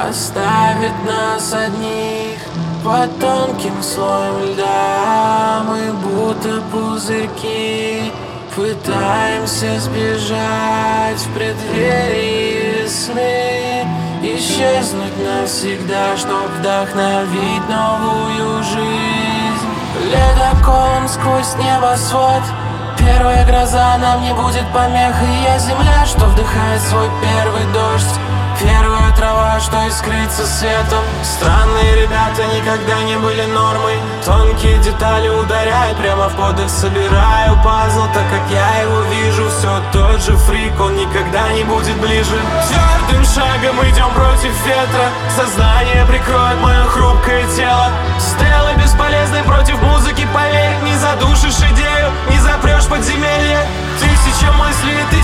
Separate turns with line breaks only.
оставит нас одних под тонким слоем льда. Мы будто пузырьки пытаемся сбежать в преддверии весны, исчезнуть навсегда, чтоб вдохновить новую жизнь. Ледоколом сквозь небосвод, первая гроза нам не будет помехой. Я земля, что вдыхает свой первый дождь, первая трава, что искрится светом. Странные ребята никогда не были нормой. Тонкие детали ударяют прямо в подых. Собираю пазл, так как я его вижу. Все тот же фрик, он никогда не будет ближе. Твердым шагом идем против ветра. Сознание прикроет мое хрупкое тело. Стрелы бесполезны против музыки, поверь. Не задушишь идею, не запрешь подземелье. Тысяча мыслей, ты